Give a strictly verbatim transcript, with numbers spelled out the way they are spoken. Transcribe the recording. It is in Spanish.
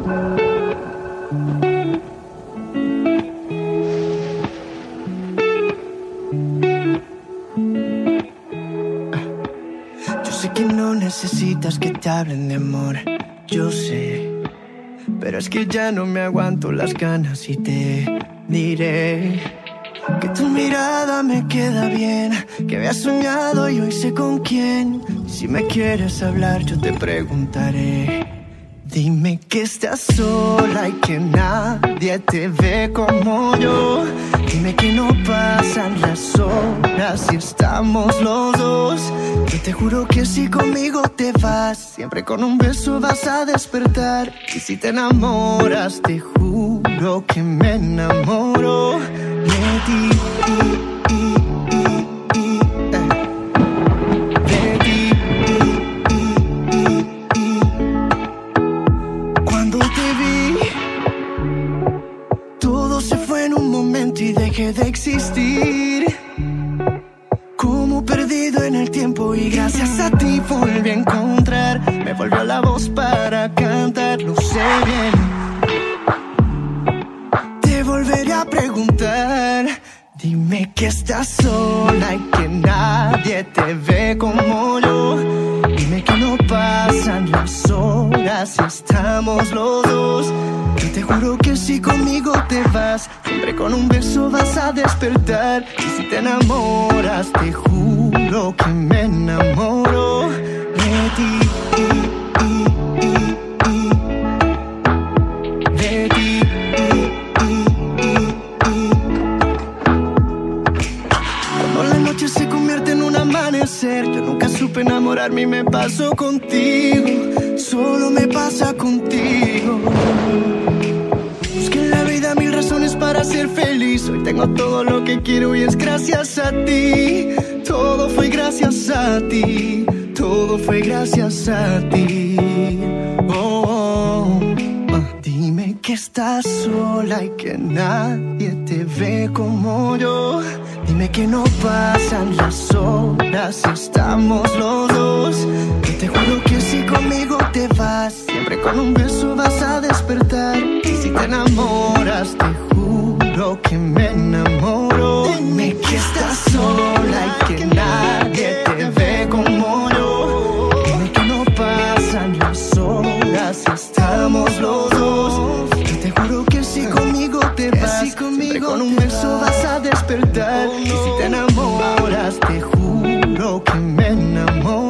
Yo sé que no necesitas que te hablen de amor, yo sé, pero es que ya no me aguanto las ganas y te diré que tu mirada me queda bien, que había soñado y hoy sé con quién. Si me quieres hablar yo te preguntaré. Dime que estás sola y que nadie te ve como yo. Dime que no pasan las horas si estamos los dos. Yo te juro que si conmigo te vas, siempre con un beso vas a despertar. Y si te enamoras, te juro que me enamoro de ti. Y, y, y, y, eh. De ti. Y, y, y, y. Cuando te vi, todo se fue en un momento y dejé de existir. Como perdido en el tiempo y gracias a ti volví a encontrar. Me volvió la voz para cantar, lo sé bien. Te volveré a preguntar. Dime que estás sola y que nadie te ve como yo. Dime que no pasan las horas si estamos los dos. Yo te juro que si conmigo te vas, siempre con un beso vas a despertar. Y si te enamoras, te juro que me enamoro de ti. Y, y, y, y. De ti. Y, y, y, y. Cuando la noche se convierte en un amanecer, yo nunca supe enamorarme y me pasó contigo. Solo me pasa contigo. Busqué en la vida mil razones para ser feliz. Hoy tengo todo lo que quiero y es gracias a ti. Todo fue gracias a ti. Todo fue gracias a ti. Oh, oh. Uh, dime que estás sola y que nadie te ve como yo. Dime que no pasan las horas si estamos los dos. Yo te juro que si conmigo te vas, siempre con un beso vas a despertar. Y si te enamoras, te juro que me enamoro. Dime que estás sola y que nadie te ve como yo. Dime que no pasan las horas si estamos los dos. Yo te juro que si conmigo te vas, siempre con un beso vas a despertar. Y si te enamoras, te juro que me enamoro.